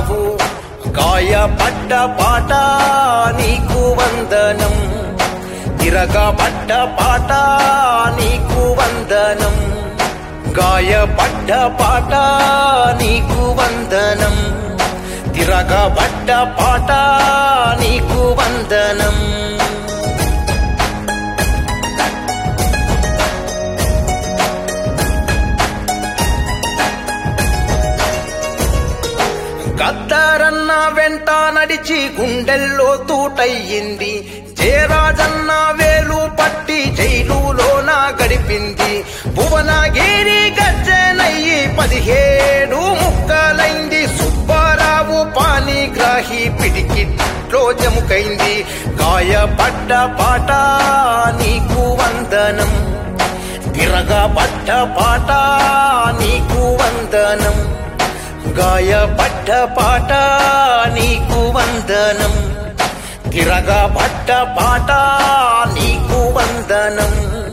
చేశావు, గాయపడ్డ పాట నీకు వందనం, తిరగబడ్డ పాట నీకు వందనం, గాయపడ్డ పాట నీకు వందనం, తిరగబడ్డ పాట నీకు వందనం. గద్దరన్న వెంట నడిచి గుండెల్లో తూటయ్యింది, జయరాజన్న వేలు పట్టి జైలులోన గడిపింది, భువనగిరి గజ్జెనయ్యి 17 ముక్కలైంది, సుబ్బారావు పాణిగ్రాహి పిడికిట్లో జముకైంది, గాయపడ్డ పాట నీకు వందనం, తిరగబడ్డ పాట నీకు వందనం, గాయపడ్డ పాట నీకు వందనం, తిరగబడ్డ పాట నీకు వందనం.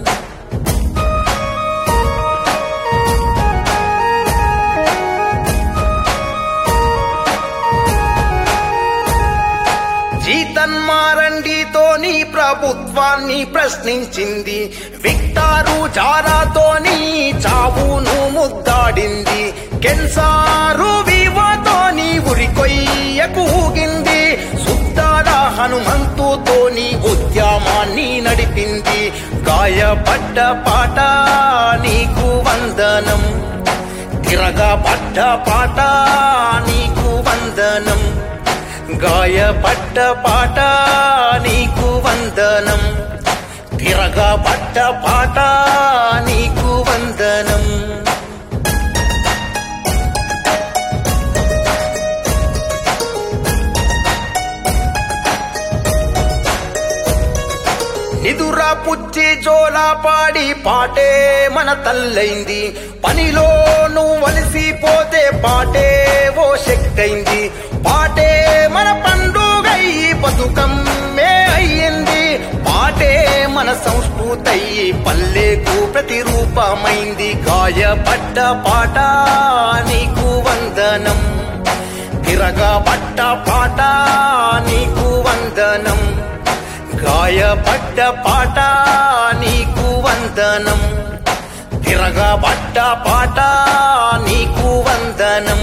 జీతన్మారండితోని ప్రభుత్వాన్ని ప్రశ్నించింది, విక్టారు జారాతోని చావును ముద్దాడింది, కెన్సారు వివాతోని ఉరికొయ్యకు ఊగింది, సుద్దాడ హనుమంతుతోని ఉద్యమాన్ని నడిపింది, గాయపడ్డ పాట నీకు వందనం, తిరగబడ్డ పాట నీకు వందనం, గాయపడ్డ పాట నీకు వందనం, తిరగబడ్డ పాట నీకు వందనం. నిదురా పుచ్చి జోలా పాడి పాటే మన తల్లైంది, పనిలో నువ్వు వలసిపోతే పాటే ఓ శక్తైంది, పాటే మన పండుగయ్యి బతుకమ్మే అయ్యింది, పాటే మన సంస్కృతయ్యి పల్లెకు ప్రతిరూపమైంది, గాయపడ్డ పాట నీకు వందనం, తిరగబడ్డ పాట నీకు వందనం, గాయపడ్డ పాట నీకు వందనం, తిరగబడ్డ పాట నీకు వందనం.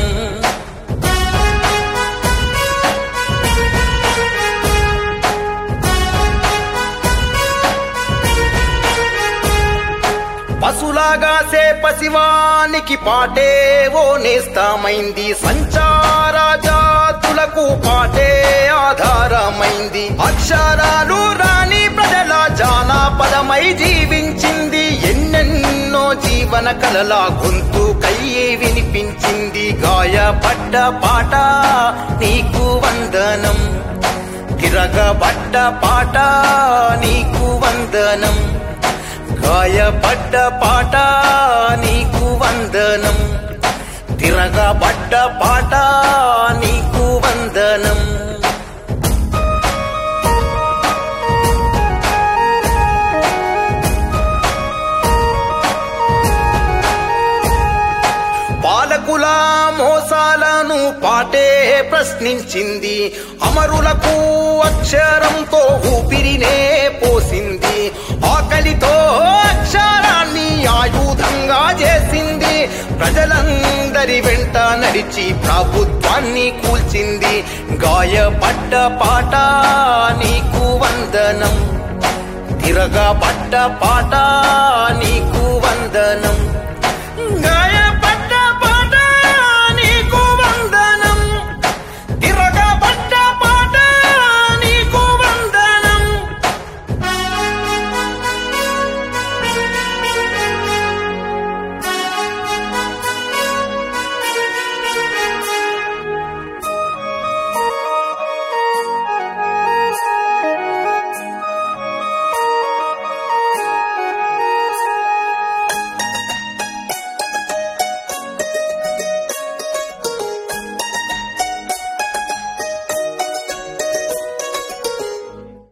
పశులాగాసే పసివానికి పాటే ఓ నేస్తమైంది, సంచార జాతులకు పాటే ఆధారమైంది, అక్షరాలు రాని ప్రజల జానపదమై జీవించింది, ఎన్నెన్నో జీవన కలల గొంతుకయ్యి వినిపించింది, గాయపడ్డ పాట నీకు వందనం, తిరగబడ్డ పాట నీకు వందనం, గాయపడ్డ పాట నీకు వందనం, తిరగబడ్డ పాట నీకు వందనం. పాలకుల మోసాలను పాటే ప్రశ్నించింది, అమరులకు అక్షరంతో ఊపిరినే పోసింది, ఆకలితో అక్షరాన్ని ఆయుధంగా చేసింది, ప్రజలందరి వెంట నడిచి ప్రభుత్వాన్ని కూల్చింది, గాయపడ్డ పాట నీకు వందనం, తిరగబడ్డ పాట నీకు వందనం, గాయ